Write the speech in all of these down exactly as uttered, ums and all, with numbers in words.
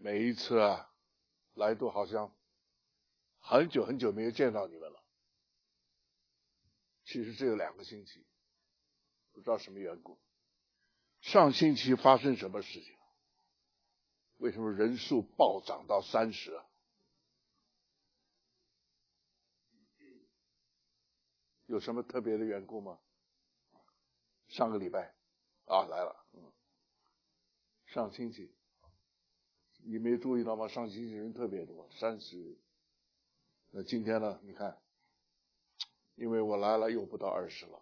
每一次啊来都好像很久很久没有见到你们了。其实只有两个星期，不知道什么缘故。上星期发生什么事情？为什么人数暴涨到三十啊？有什么特别的缘故吗？上个礼拜啊来了，嗯，上星期你没注意到吗？上星期人特别多，三十。那今天呢？你看，因为我来了又不到二十了。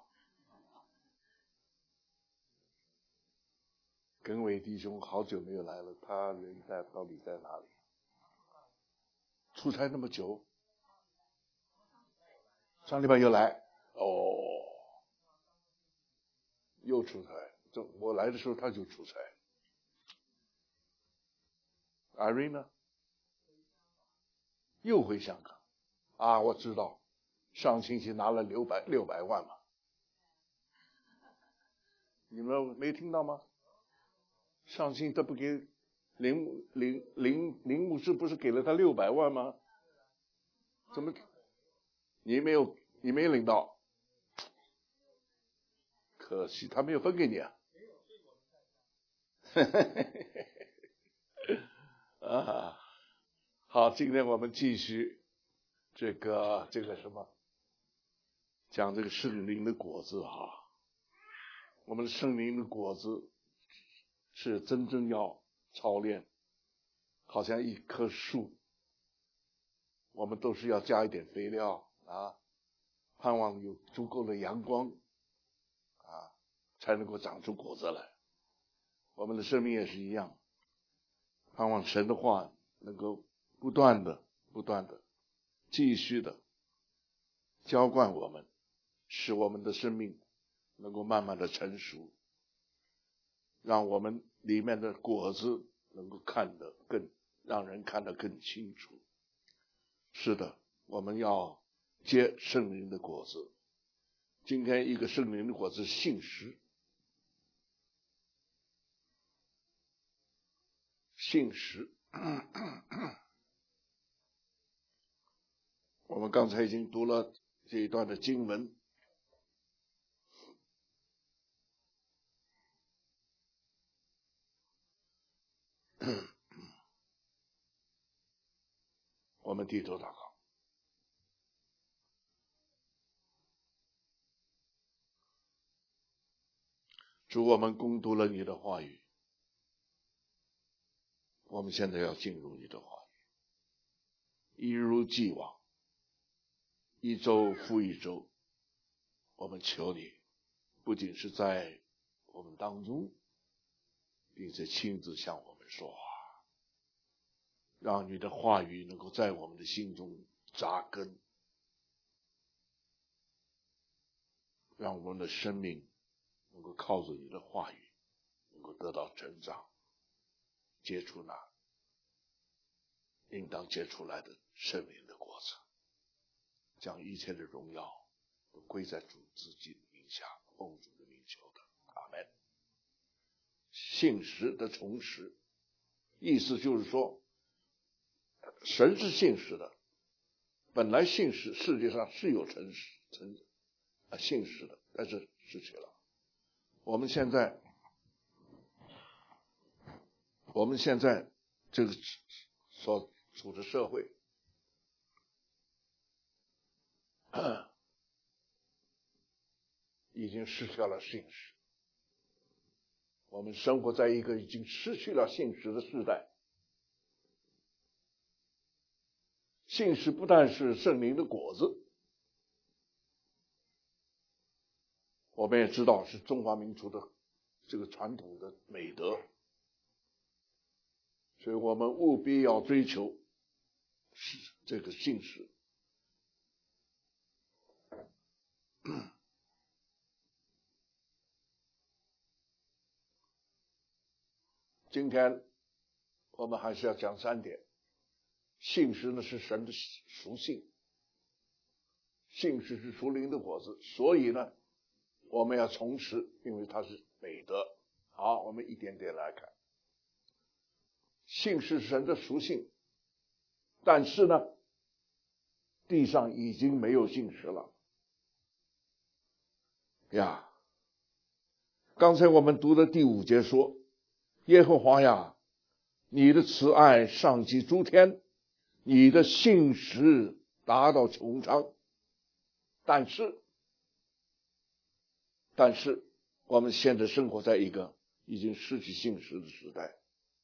耿伟弟兄好久没有来了，他人在到底在哪里？出差那么久，上礼拜又来，哦，又出差。这我来的时候他就出差。Irene 呢？又回香港啊！我知道，上星期拿了六百六百万嘛，你们没听到吗？上星期他不给林林林林牧师不是给了他六百万吗？怎么你没有你没有领到？可惜他没有分给你啊！啊，好，今天我们继续这个这个什么，讲这个圣灵的果子哈。我们的圣灵的果子是真正要操练，好像一棵树，我们都是要加一点肥料啊，盼望有足够的阳光啊，才能够长出果子来。我们的生命也是一样，盼望神的话能够不断的不断的继续的浇灌我们，使我们的生命能够慢慢的成熟，让我们里面的果子能够看得更让人看得更清楚。是的，我们要结圣灵的果子。今天一个圣灵的果子，信实。信实。我们刚才已经读了这一段的经文，我们低头祷告。主，我们攻读了你的话语，我们现在要进入你的话语，一如既往，一周复一周，我们求你不仅是在我们当中，并且亲自向我们说话，让你的话语能够在我们的心中扎根，让我们的生命能够靠着你的话语能够得到成长，结出那应当结出来的圣灵的果子，将一切的荣耀都归在主自己的名下，奉主的名求的，阿们。信实的重实，意思就是说神是信实的，本来信实世界上是有诚实诚啊信实的，但是失去了。我们现在我们现在这个所处的社会已经失去了信实，我们生活在一个已经失去了信实的时代。信实不但是圣灵的果子，我们也知道是中华民族的这个传统的美德，所以我们务必要追求这个信实。今天我们还是要讲三点。信实呢是神的属性，信实是属灵的果子，所以呢我们要重拾，因为它是美德。好，我们一点点来看。 信是神的属性，但是呢，地上已经没有信实了呀。刚才我们读的第五节说，耶和华呀，你的慈爱上及诸天，你的信实达到穹苍。但是但是我们现在生活在一个已经失去信实的时代。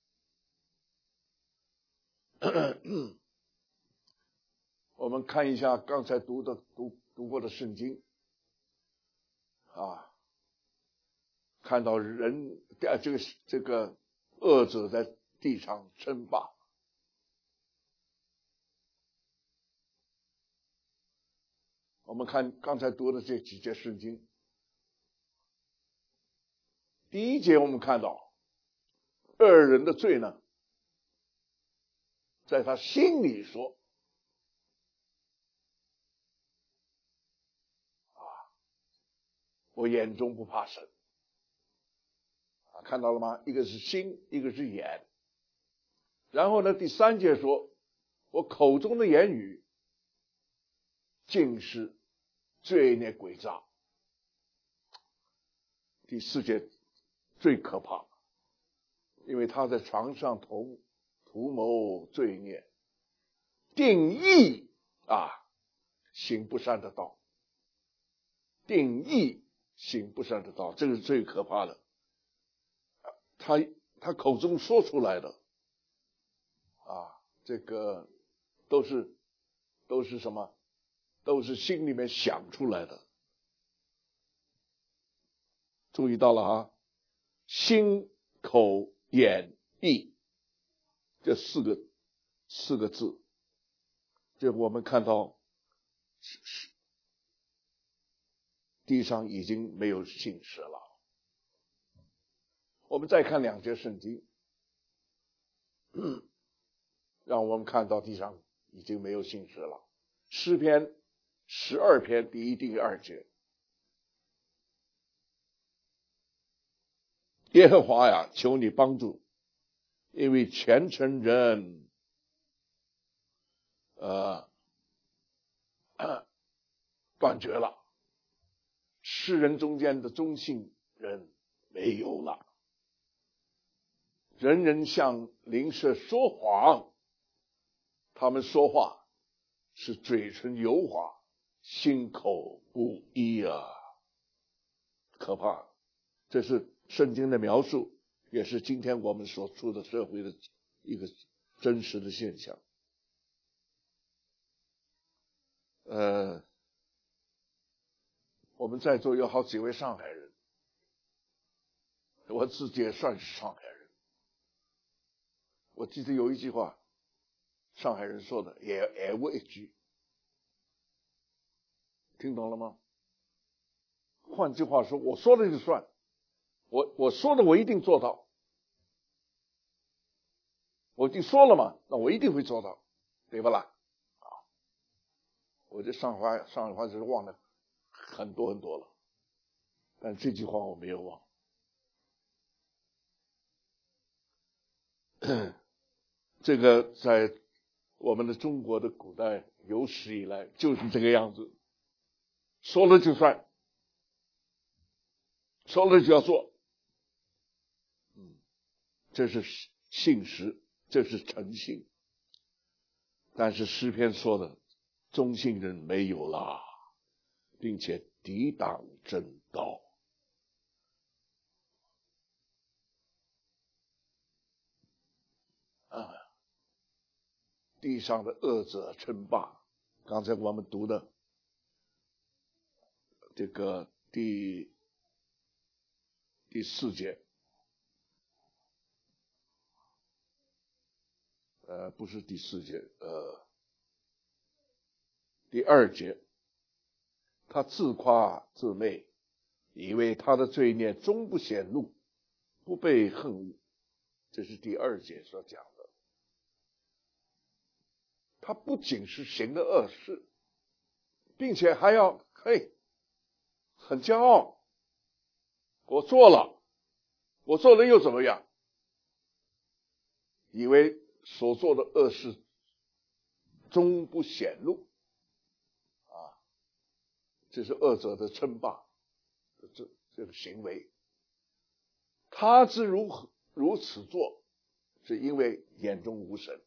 我们看一下刚才读的读读过的圣经啊，看到人这个这个恶者在地上称霸。我们看刚才读的这几节圣经，第一节我们看到恶人的罪呢，在他心里说啊，我眼中不怕神啊，看到了吗？一个是心，一个是眼。然后呢，第三节说，我口中的言语尽是罪孽诡诈。第四节最可怕，因为他在床上图图谋罪孽，定义啊行不善的道，定义行不善的道，这个是最可怕的。他他口中说出来的啊，这个都是都是什么？都是心里面想出来的。注意到了啊，心口眼意这四个四个字，这我们看到地上已经没有信实了。我们再看两节圣经，嗯，让我们看到地上已经没有信实了。诗篇十二篇第一、第二节，耶和华呀，求你帮助，因为虔诚人呃断绝了，世人中间的忠信人没有了，人人向邻舍说谎，他们说话是嘴唇油滑，心口不一啊，可怕。这是圣经的描述，也是今天我们所处的社会的一个真实的现象。呃，我们在座有好几位上海人，我自己也算是上海人。我记得有一句话，上海人说的，也也我一句，听懂了吗？换句话说，我说了就算，我我说的我一定做到，我已经说了嘛，那我一定会做到，对不啦？啊，我这上海话上海话就是忘了很多很多了，但这句话我没有忘。这个在我们的中国的古代有史以来就是这个样子，说了就算，说了就要做，嗯，这是信实，这是诚信。但是诗篇说的，忠信人没有啦，并且抵挡真道。啊，地上的恶者称霸。刚才我们读的这个第第四节，呃，不是第四节，呃，第二节，他自夸自媚，以为他的罪孽终不显露，不被恨恶。这是第二节所讲的。他不仅是行了恶事，并且还要嘿很骄傲，我做了，我做了又怎么样？ 以为所做的恶事终不显露啊，这是恶者的称霸，这这个行为。他之如如此做，是因为眼中无神。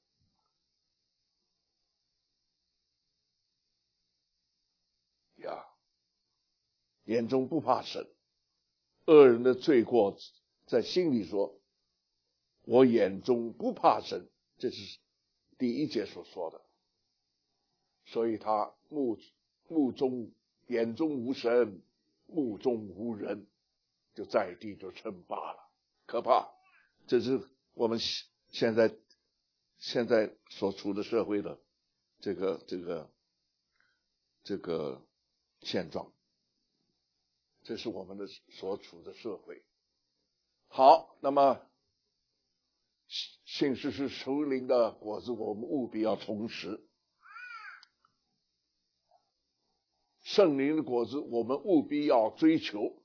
呀，眼中不怕神，恶人的罪过在心里说，我眼中不怕神，这是第一节所说的。所以他目目中眼中无神，目中无人，就在地就称霸了，可怕。这是我们现在现在所处的社会的这个这个这个现状，这是我们的所处的社会。好，那么信实是属灵的果子，我们务必要重拾。圣灵的果子，我们务必要追求。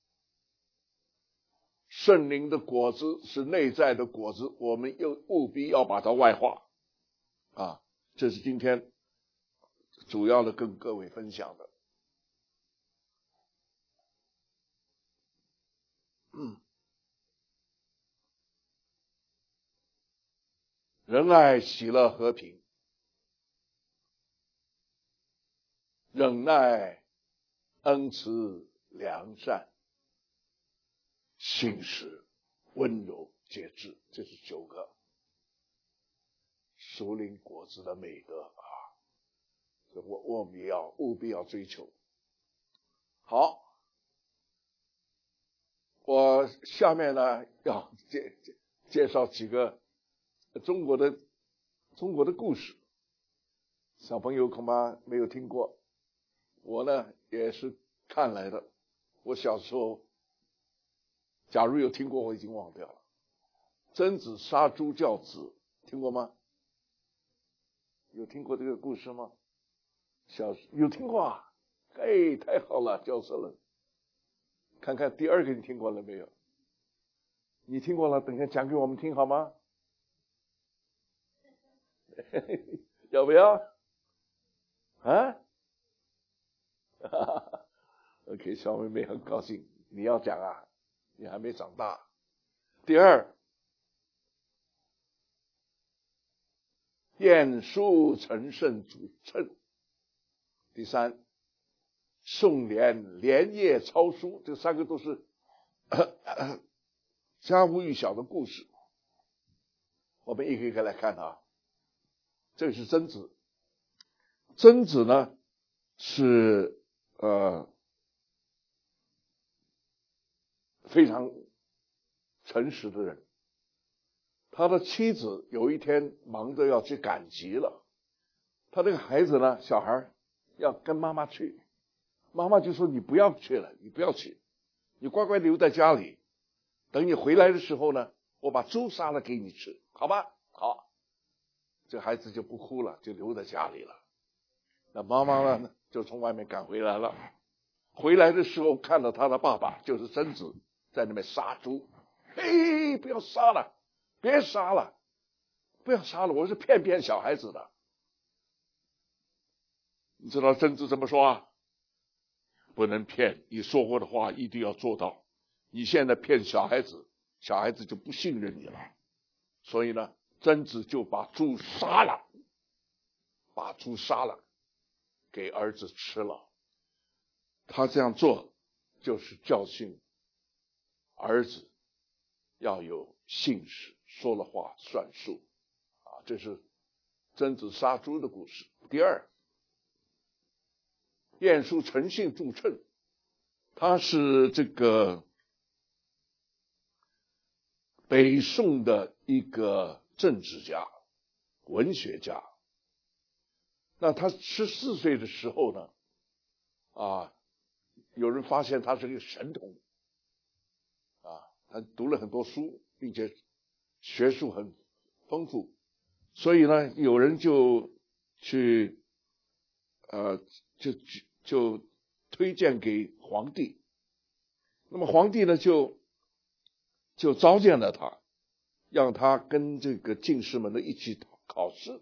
圣灵的果子是内在的果子，我们又务必要把它外化啊！这是今天主要的跟各位分享的。嗯，仁爱、喜乐、和平，忍耐、恩慈、良善，信实、温柔、节制，这是九个属灵果子的美德啊！我我们也要务必要追求。好，我下面呢要介介绍几个中国的中国的故事，小朋友恐怕没有听过，我呢也是看来的。我小时候假如有听过，我已经忘掉了。曾子杀猪教子，听过吗？有听过这个故事吗？小有听过啊？哎，太好了，教授了。看看第二个你听过了没有？你听过了，等一下讲给我们听好吗？要不要？啊？OK， 小妹妹很高兴，你要讲啊，你还没长大。第二，晏殊陈胜主称。第三，宋濂连夜抄书，这三个都是家喻户晓的故事。我们一个一个来看啊。这是曾子。曾子呢是呃非常诚实的人。他的妻子有一天忙着要去赶集了，他这个孩子呢，小孩要跟妈妈去，妈妈就说你不要去了，你不要去，你乖乖留在家里，等你回来的时候呢，我把猪杀了给你吃，好吧？好，这孩子就不哭了，就留在家里了。那妈妈呢，就从外面赶回来了。回来的时候看到他的爸爸就是曾子在那边杀猪，嘿，不要杀了，别杀了，不要杀了，我是骗骗小孩子的。你知道曾子怎么说啊？不能骗，你说过的话一定要做到。你现在骗小孩子，小孩子就不信任你了。所以呢，曾子就把猪杀了，把猪杀了给儿子吃了。他这样做就是教训儿子要有信实，说了话算数啊！这是曾子杀猪的故事。第二，晏殊诚信著称，他是这个北宋的一个政治家、文学家。那他十四岁的时候呢，啊，有人发现他是个神童，啊，他读了很多书，并且学术很丰富，所以呢，有人就去，呃，就就推荐给皇帝。那么皇帝呢，就就召见了他， 让他跟这个进士们的一起考试。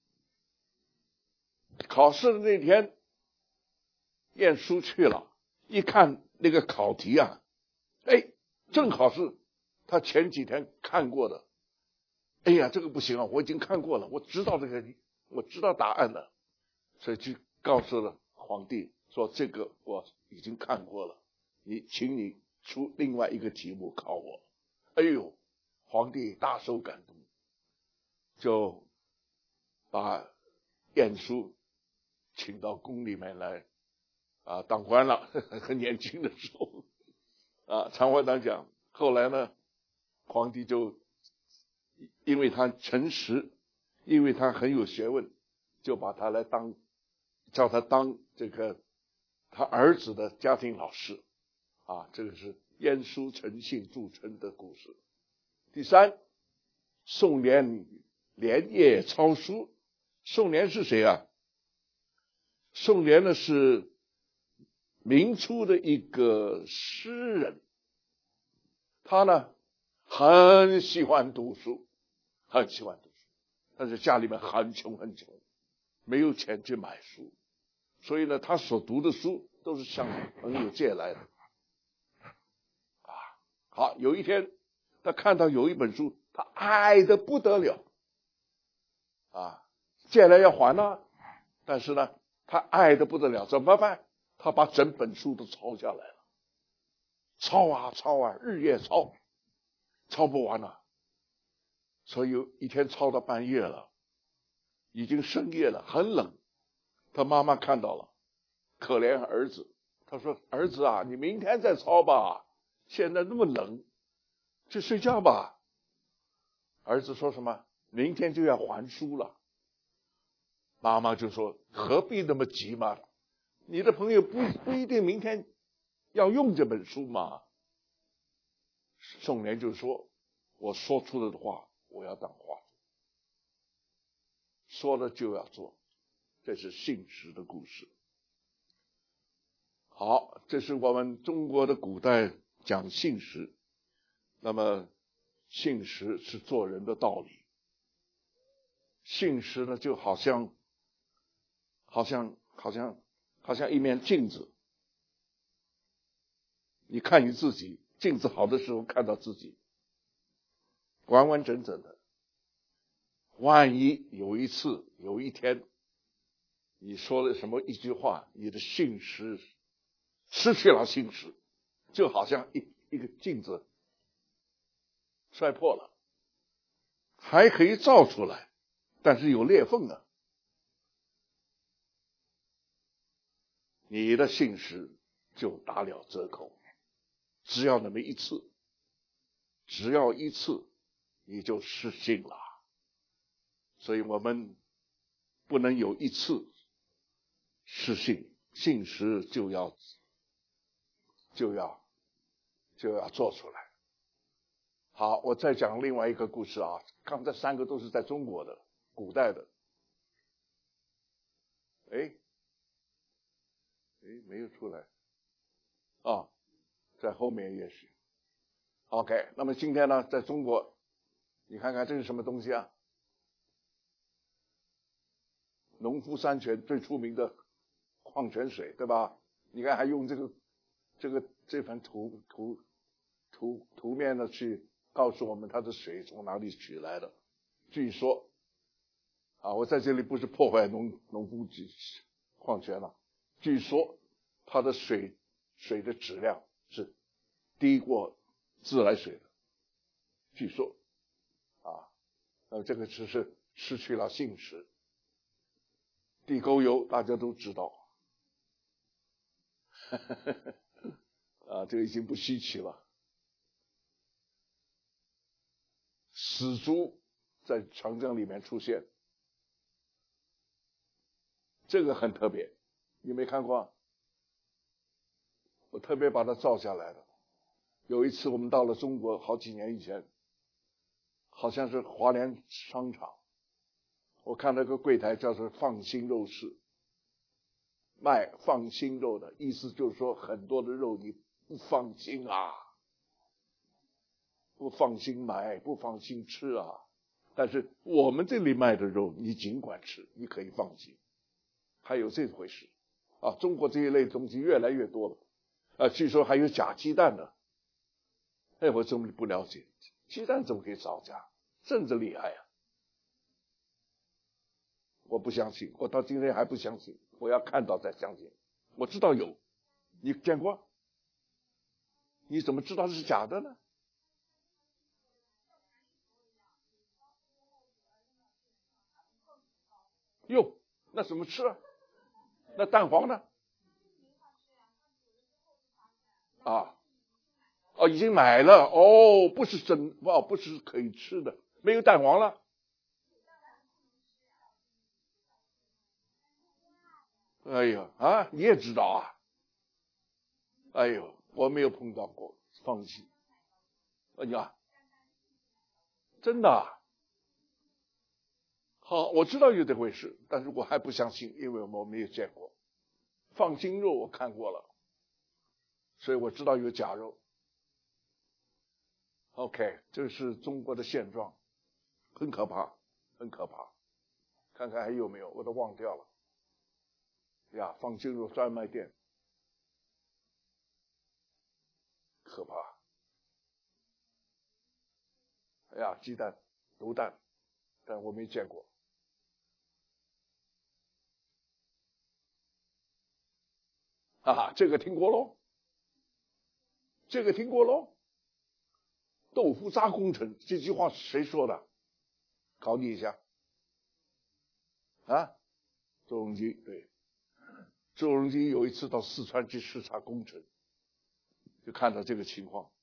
考试的那天，晏殊去了，一看那个考题啊，哎，正好是他前几天看过的。哎呀，这个不行啊，我已经看过了，我知道这个，我知道答案了，所以就告诉了皇帝说，这个我已经看过了，你请你出另外一个题目考我。哎呦，皇帝大受感动，就把晏殊请到宫里面来啊当官了，很年轻的时候啊。长话短讲，后来呢，皇帝就因为他诚实，因为他很有学问，就把他来当，叫他当这个他儿子的家庭老师啊。这个是晏殊诚信著称的故事。第三，宋濂连夜抄书。宋濂是谁啊？宋濂呢是明初的一个诗人，他呢很喜欢读书，很喜欢读书，但是家里面很穷很穷，没有钱去买书，所以呢他所读的书都是向朋友借来的啊。好，有一天他看到有一本书，他爱得不得了啊，借来要还呢，但是呢他爱得不得了，怎么办？他把整本书都抄下来了，抄啊抄啊，日夜抄，抄不完了。所以有一天抄到半夜了，已经深夜了，很冷。他妈妈看到了，可怜儿子，他说：“儿子啊，你明天再抄吧，现在那么冷，去睡觉吧。”儿子说什么？明天就要还书了。妈妈就说：“何必那么急嘛？你的朋友不不一定明天要用这本书嘛。”宋濂就说：“我说出的话，我要当话，说了就要做。”这是信实的故事。好，这是我们中国的古代讲信实。那么信实是做人的道理。信实呢，就好像好像好像好像一面镜子，你看你自己，镜子好的时候看到自己完完整整的。万一有一次有一天你说了什么一句话，你的信实失去了信实，就好像一一个镜子摔破了，还可以照出来，但是有裂缝啊。你的信实就打了折扣，只要那么一次，只要一次，你就失信了。所以我们不能有一次失信，信实就要就要就要做出来。好，我再讲另外一个故事啊，刚才三个都是在中国的古代的。哎哎，没有出来啊，在后面也许。OK， 那么今天呢，在中国，你看看这是什么东西啊？农夫山泉最出名的矿泉水，对吧？你看还用这个这个这份图图图图面呢去告诉我们它的水从哪里取来的。据说啊，我在这里不是破坏农农夫矿泉了，据说它的水水的质量是低过自来水的，据说啊，那这个只是失去了信实。地沟油大家都知道啊，这个已经不稀奇了。死猪在长江里面出现，这个很特别，你没看过？我特别把它照下来的。有一次我们到了中国，好几年以前，好像是华联商场，我看那个柜台叫做放心肉市，卖放心肉的，意思就是说很多的肉你不放心啊， 不放心买，不放心吃啊。但是我们这里卖的肉，你尽管吃，你可以放心。还有这回事啊！中国这一类东西越来越多了啊，据说还有假鸡蛋呢。哎，我真不了解，鸡蛋怎么可以造假？真是厉害啊！我不相信，我到今天还不相信，我要看到再相信。我知道有，你见过？你怎么知道是假的呢？哟，那怎么吃啊？那蛋黄呢？啊，哦，已经买了哦，不是真哦，不是可以吃的，没有蛋黄了。哎呦啊，你也知道啊？哎呦，我没有碰到过，放弃。哎呀，真的啊？好，我知道有这回事，但是我还不相信，因为我没有见过。放心肉我看过了，所以我知道有假肉。OK， 这是中国的现状，很可怕，很可怕。看看还有没有，我都忘掉了。呀，放心肉专卖店，可怕。哎呀，鸡蛋、卤蛋，但我没见过。啊，这个听过喽，这个听过喽。豆腐渣工程这句话是谁说的？考你一下。啊，周荣基，对，周荣基有一次到四川去视察工程，就看到这个情况。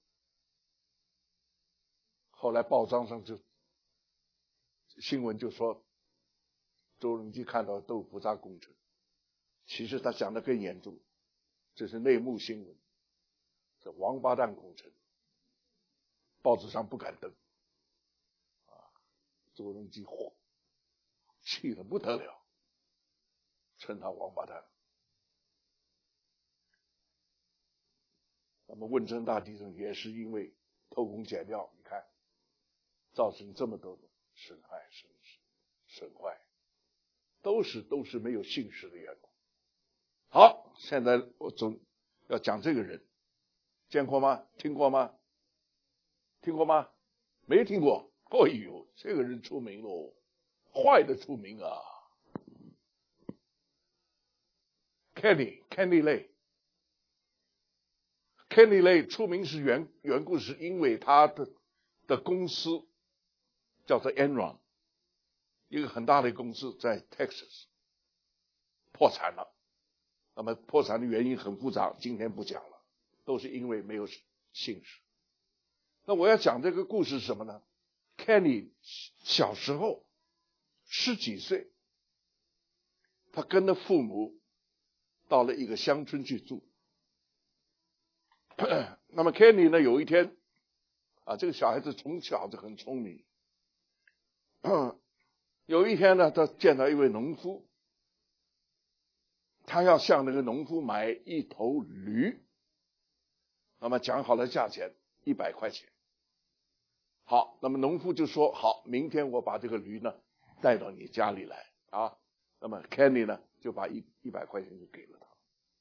后来报章上就新闻就说，周荣基看到豆腐渣工程，其实他讲的更严重，这是内幕新闻，这王八蛋工程，报纸上不敢登。啊，周荣基火气得不得了，称他王八蛋。那么汶川大地震也是因为偷工减料，你看造成这么多的损害损失损坏，都是都是没有信实的缘故。好，现在我总要讲这个人，见过吗？听过吗？听过吗？没听过。哎呦，这个人出名喽，坏的出名啊。Kenny Kenny Lay。Kenny Lay 出名是缘缘故是因为他的的公司叫做 Enron， 一个很大的公司在 Texas 破产了。那么破产的原因很复杂，今天不讲了，都是因为没有信实。那我要讲这个故事是什么呢？ Kenny 小时候十几岁，他跟着父母到了一个乡村去住。那么 Kenny 呢，有一天啊，这个小孩子从小就很聪明。有一天呢，他见到一位农夫，他要向那个农夫买一头驴。那么讲好了价钱一百块钱。好，那么农夫就说好，明天我把这个驴呢带到你家里来啊。那么 Kenny 呢就把一一百块钱就给了他。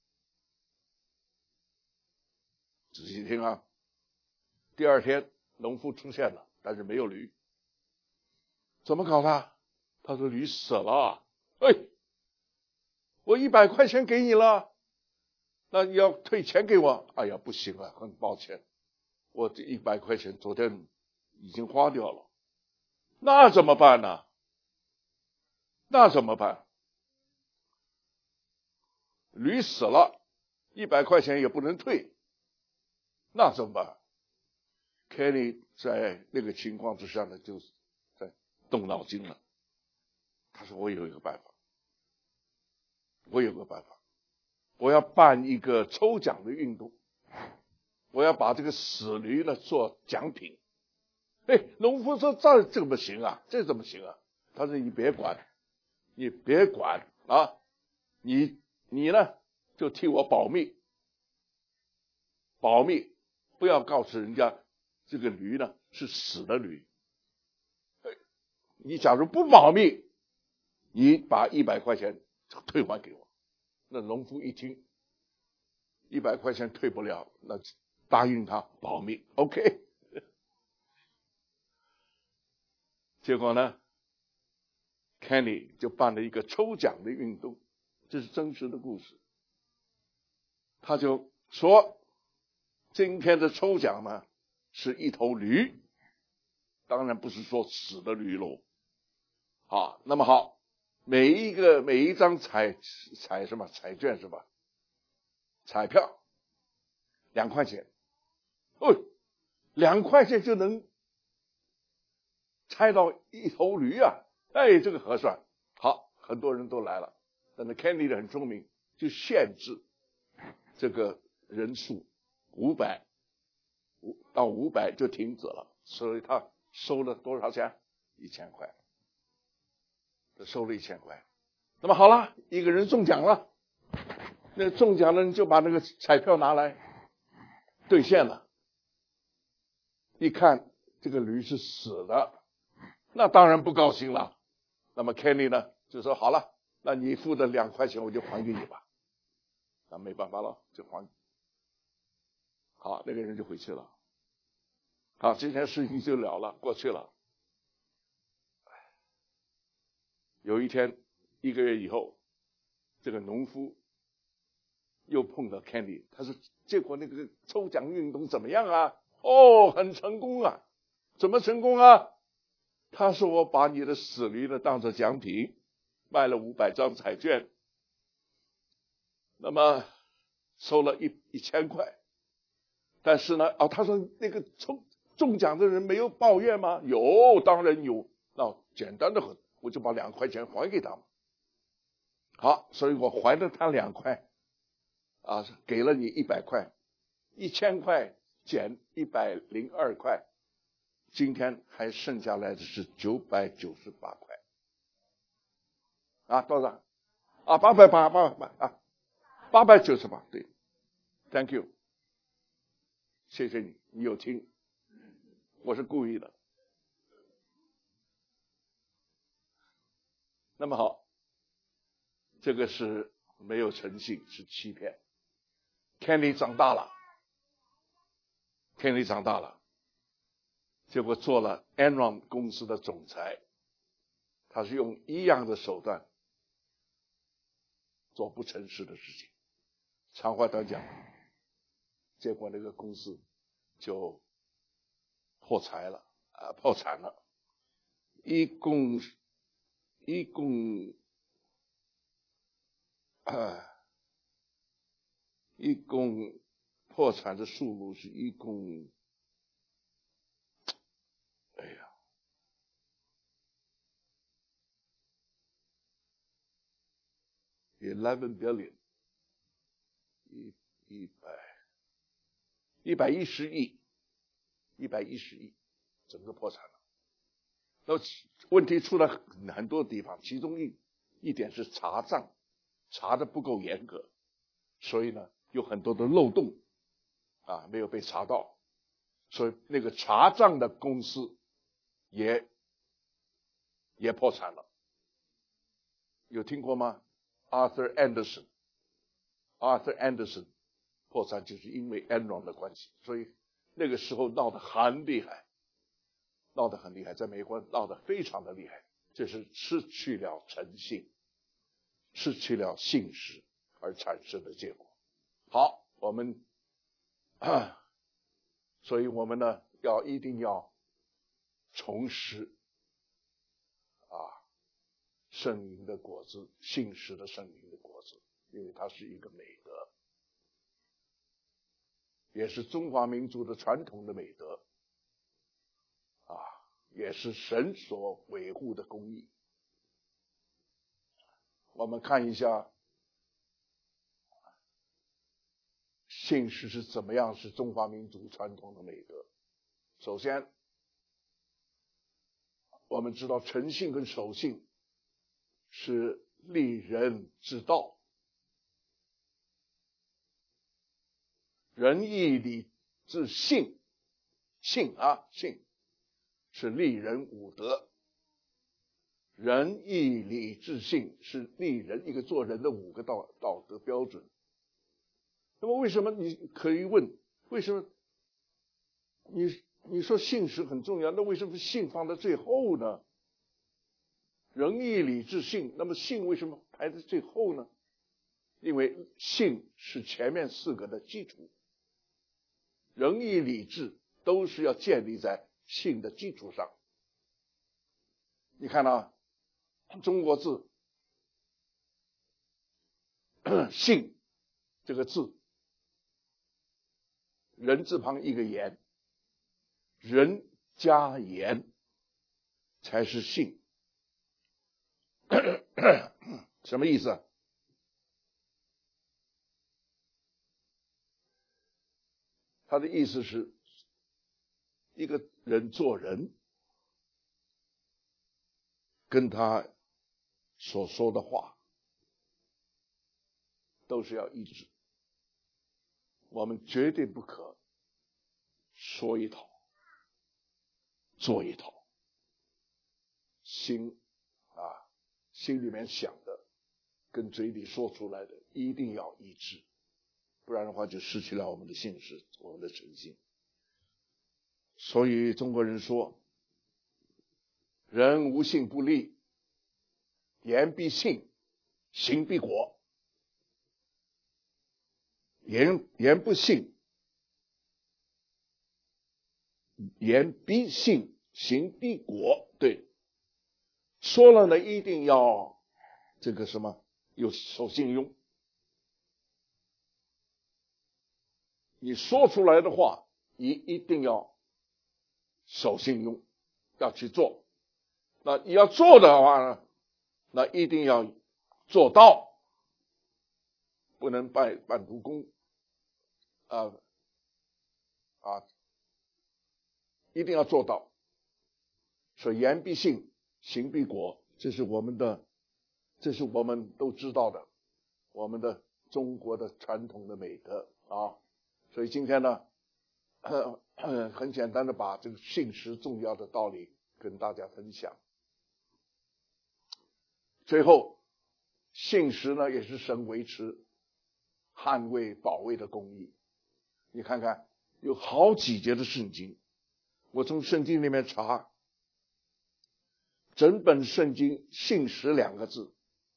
仔细听啊，第二天农夫出现了，但是没有驴。怎么搞的？他说驴死了。哎，我一百块钱给你了，那你要退钱给我。哎呀，不行啊，很抱歉，我这一百块钱昨天已经花掉了。那怎么办呢？那怎么办？驴死了，一百块钱也不能退，那怎么办？ Kenny 在那个情况之下呢，就是在动脑筋了。他说我有一个办法，我有个办法，我要办一个抽奖的运动，我要把这个死驴呢做奖品。哎，农夫说这怎么行啊？这怎么行啊？他说你别管，你别管啊，你你呢就替我保密，保密，不要告诉人家这个驴呢是死的驴。你假如不保密，你把一百块钱退还给我。那农夫一听，一百块钱退不了，那答应他保密 ，OK。结果呢 ，Kenny 就办了一个抽奖的运动，这是真实的故事。他就说，今天的抽奖呢是一头驴，当然不是说死的驴喽。好，那么好，每一个每一张彩彩什么彩券是吧？彩票两块钱，哦，两块钱就能猜到一头驴啊！哎，这个合算。好，很多人都来了，但是 Kenny 的很聪明，就限制这个人数五百，到五百就停止了，所以他收了多少钱？一千块。收了一千块，那么好了，一个人中奖了，那中奖的人就把那个彩票拿来兑现了。一看这个驴是死的，那当然不高兴了。那么 Kenny 呢就说好了，那你付的两块钱我就还给你吧。那没办法了，就还。好，那个人就回去了。好，这件事情就了了，过去了。有一天，一个月以后，这个农夫又碰到 Kenny， 他说：“结果那个抽奖运动怎么样啊？”哦，很成功啊！怎么成功啊？他说：“我把你的死驴呢当作奖品，卖了五百张彩券，那么收了一一千块。但是呢，哦，他说那个抽中奖的人没有抱怨吗？有，当然有。那简单的很。”我就把两块钱还给他们。好，所以我还了他两块，啊，给了你一百块，一千块减一百零二块，今天还剩下来的是九百九十八块。啊，多少？啊，八百八，八百八啊，八百九十八，对 ，Thank you， 谢谢你，你有听，我是故意的。那么好，这个是没有诚信，是欺骗。Kenny 长大了 ，Kenny 长大了，结果做了 Enron 公司的总裁，他是用一样的手段做不诚实的事情。长话短讲，结果那个公司就破财了啊，破产了，一共一共啊，一共破产的数目是一共，哎呀，eleven billion， 一一百一百一十亿，一百一十亿，整个破产了。那问题出了很多地方，其中一一点是查账查的不够严格，所以呢有很多的漏洞啊没有被查到，所以那个查账的公司也也破产了。有听过吗？ Arthur Andersen Arthur Andersen 破产就是因为 Enron 的关系，所以那个时候闹得很厉害，闹得很厉害，在美国闹得非常的厉害，这是失去了诚信，失去了信实而产生的结果。好，我们啊，所以我们呢要一定要重拾啊圣灵的果子，信实的圣灵的果子，因为它是一个美德，也是中华民族的传统的美德啊，也是神所维护的公义。我们看一下信实是怎么样是中华民族传统的美德。首先我们知道诚信跟守信是立人之道，仁义礼智信信啊，信是立人五德，仁义礼智信是立人一个做人的五个道道德标准。那么为什么你可以问，为什么你你说信实很重要，那为什么信放在最后呢？仁义礼智信，那么信为什么排在最后呢？因为信是前面四个的基础，仁义礼智都是要建立在信的基础上。你看啊，中国字信这个字，人字旁一个言，人加言才是信。什么意思？他的意思是一个人做人跟他所说的话都是要一致，我们绝对不可说一套做一套，心啊心里面想的跟嘴里说出来的一定要一致，不然的话就失去了我们的信实，我们的诚信。所以中国人说，人无信不立，言必信，行必果。言言不信，言必信，行必果。对，说了呢，一定要这个什么，有守信用。你说出来的话，你一定要守信用，要去做。那你要做的话呢，那一定要做到，不能半半途功啊啊，一定要做到。所以言必信，行必果，这是我们的，这是我们都知道的，我们的中国的传统的美德啊。所以今天呢，很简单的把这个信实重要的道理跟大家分享。最后，信实呢也是神维持、捍卫、保卫的公义。你看看，有好几节的圣经，我从圣经里面查，整本圣经信实两个字，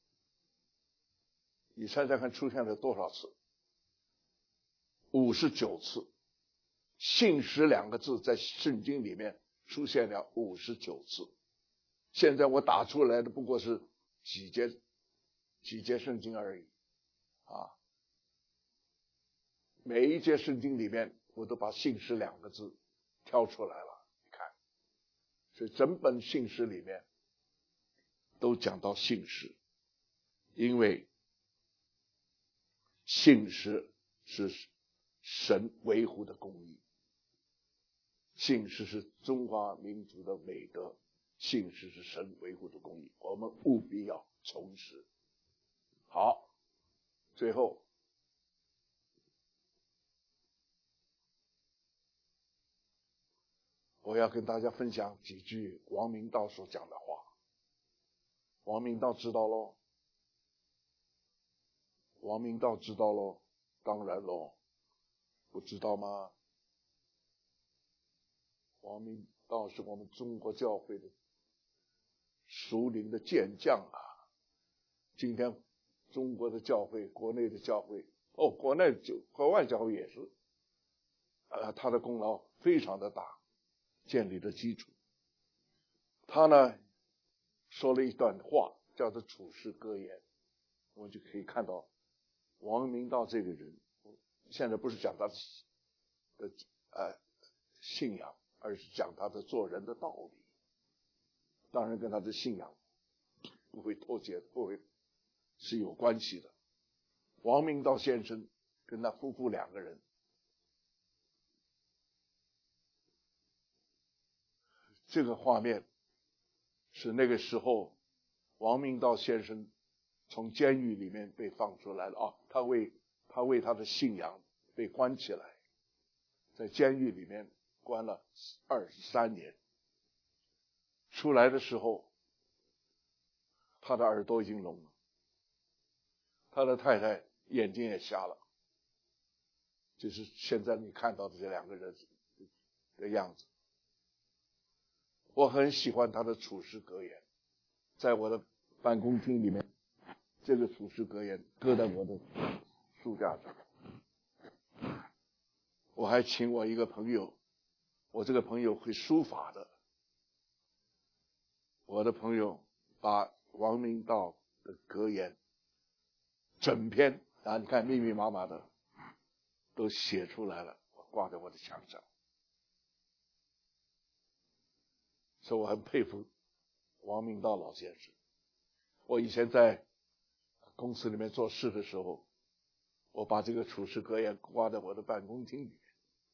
你猜猜看出现了多少次？五十九次。信实两个字在圣经里面出现了五十九次。现在我打出来的不过是几节几节圣经而已啊！每一节圣经里面我都把信实两个字挑出来了，你看，所以整本信实里面都讲到信实，因为信实是神维护的公义，信实是中华民族的美德，信实是神维护的公义，我们务必要重视。好，最后我要跟大家分享几句王明道所讲的话。王明道知道咯，王明道知道咯，当然咯，不知道吗？王明道是我们中国教会的属灵的健将啊！今天中国的教会，国内的教会，哦，国内就国外教会也是，呃，他的功劳非常的大，建立的基础。他呢说了一段话，叫做处世格言，我们就可以看到王明道这个人，现在不是讲他的呃信仰，而是讲他的做人的道理，当然跟他的信仰不会脱节，不会是有关系的。王明道先生跟他夫妇两个人，这个画面是那个时候王明道先生从监狱里面被放出来了啊，他为他为他的信仰被关起来，在监狱里面关了二十三年，出来的时候，他的耳朵已经聋了，他的太太眼睛也瞎了，就是现在你看到的这两个人的样子。我很喜欢他的处世格言，在我的办公厅里面，这个处世格言搁在我的书架上。我还请我一个朋友，我这个朋友会书法的，我的朋友把王明道的格言整篇啊，你看密密麻麻的都写出来了，挂在我的墙上。所以我很佩服王明道老先生。我以前在公司里面做事的时候，我把这个处世格言挂在我的办公厅里面。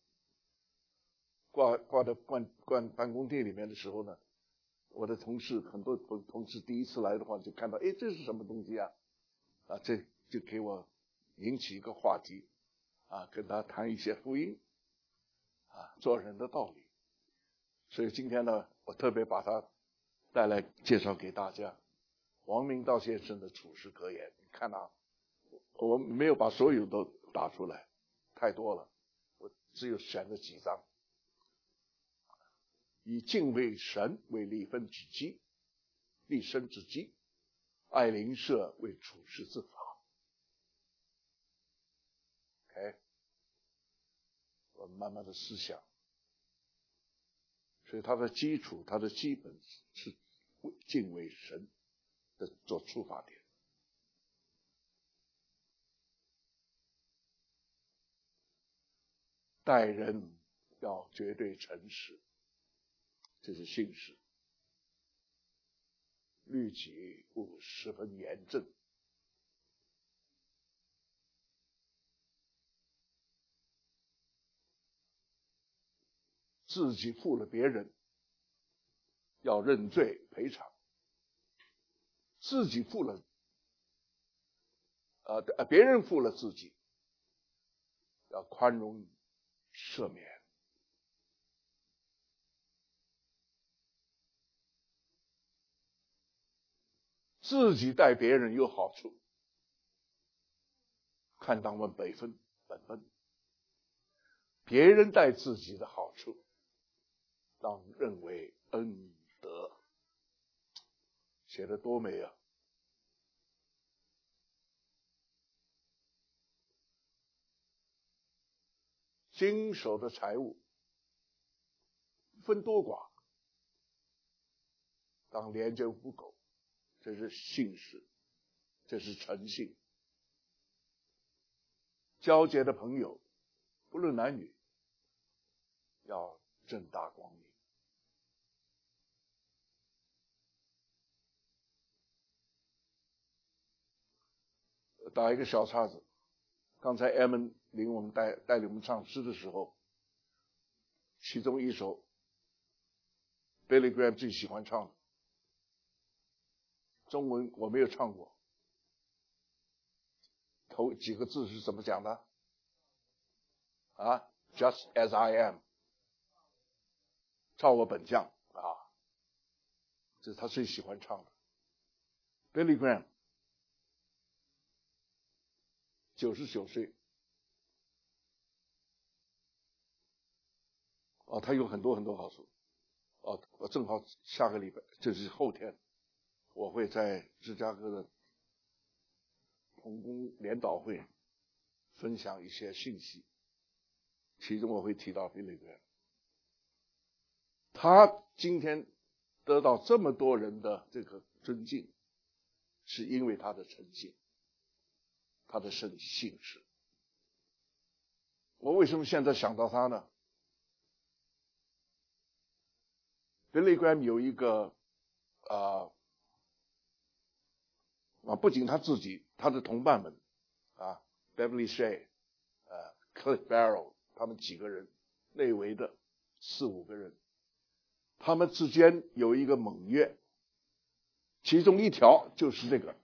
挂挂在办办办公厅里面的时候呢，我的同事很多同事第一次来的话，就看到，哎，这是什么东西啊？啊，这就给我引起一个话题，啊，跟他谈一些福音，啊，做人的道理。所以今天呢，我特别把他带来介绍给大家，王明道先生的处世格言。你看啊，我没有把所有都打出来，太多了，我只有选了几张。以敬畏神为立分之基，立身之基，爱邻舍为处世之法。OK， 我们慢慢的思想。所以它的基础，它的基本是敬畏神的做出发点。待人要绝对诚实，这是信实。律己务十分严正。自己负了别人，要认罪赔偿；自己负了，呃，别人负了自己，要宽容赦免。自己待别人有好处，看当为本分本分；别人待自己的好处，当认为恩德。写得多美啊！经手的财物分多寡，当廉洁无苟，这是信实，这是诚信。交结的朋友，不论男女，要正大光明。打一个小岔子，刚才 Evan 领我们带带领我们唱诗的时候，其中一首 Billy Graham 最喜欢唱的，中文我没有唱过，头几个字是怎么讲的？啊 ，Just as I am， 照我本相啊，这是他最喜欢唱的。Billy Graham 九十九岁，哦，他有很多很多好处。哦，我正好下个礼拜，就是后天，我会在芝加哥的同工联导会分享一些信息，其中我会提到 Billy Graham。他今天得到这么多人的这个尊敬，是因为他的诚信，他的信实。我为什么现在想到他呢？ Billy Graham 有一个啊啊，不仅他自己，他的同伴们啊 ，Beverly Shea， 呃 ，Cliff Barrow， 他们几个人，内围的四五个人，他们之间有一个盟约，其中一条就是这个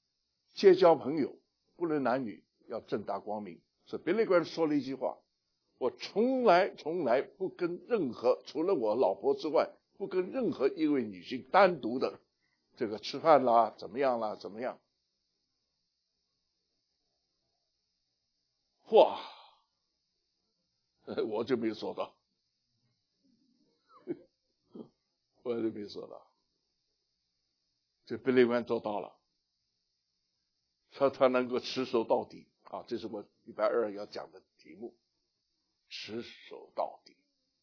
结交朋友，不论男女，要正大光明。所以 Billy Graham 说了一句话： 我从来从来不跟任何除了我老婆之外，不跟任何一位女性单独的这个吃饭啦，怎么样啦，怎么样？哇，我就没有做到，我就没有做到。这贝利湾做到了，他他能够持守到底啊！这是我礼拜二要讲的题目，持守到底。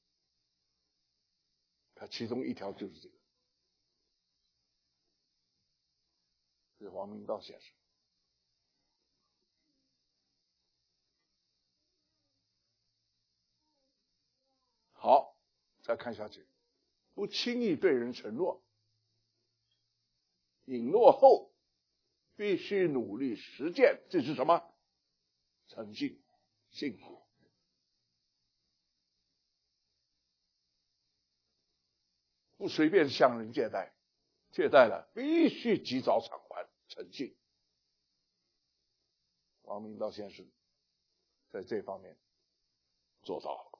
他其中一条就是这个，这是王明道先生。好，再看下去，不轻易对人承诺，允诺后必须努力实践，这是什么？诚信、幸福。不随便向人借贷，借贷了必须及早偿还，诚信。王明道先生在这方面做到了。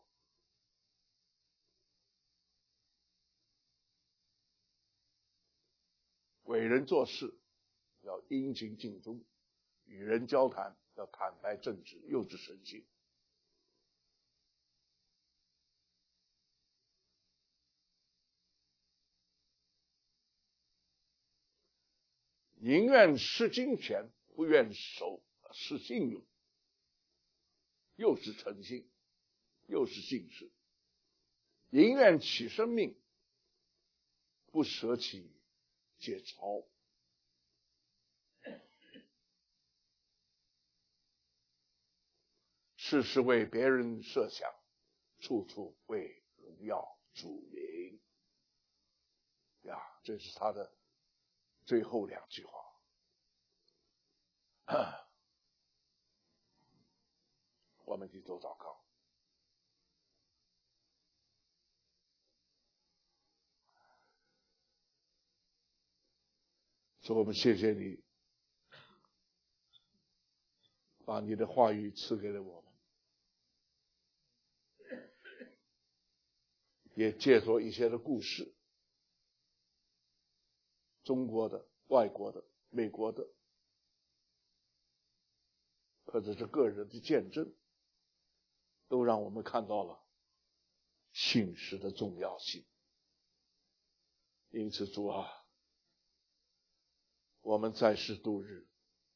为人做事要殷勤尽忠，与人交谈要坦白正直，又是诚信。宁愿失金钱，不愿守失信用，又是诚信，又是信实。宁愿起生命，不舍弃解钞。事事为别人设想，处处为荣耀主名。呀，这是他的最后两句话。我们去做祷告。所以我们谢谢你，把你的话语赐给了我们，也借着一些的故事，中国的、外国的、美国的，或者是个人的见证，都让我们看到了信实的重要性。因此主啊，我们在世度日，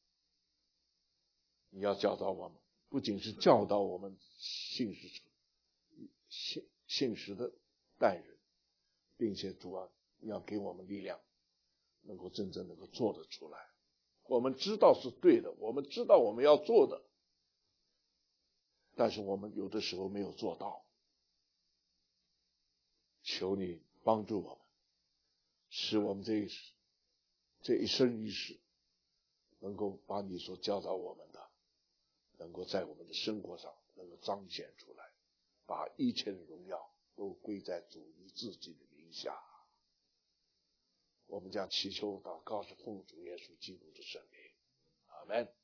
你要教导我们，不仅是教导我们信实信信实的待人，并且主啊，你要给我们力量，能够真正能够做得出来。我们知道是对的，我们知道我们要做的，但是我们有的时候没有做到。求你帮助我们，使我们这一这一生一世能够把你所教导我们的，能够在我们的生活上能够彰显出来，把一切的荣耀都归在主你自己的名下。我们将祈求祷告是奉主耶稣基督的圣名，阿们。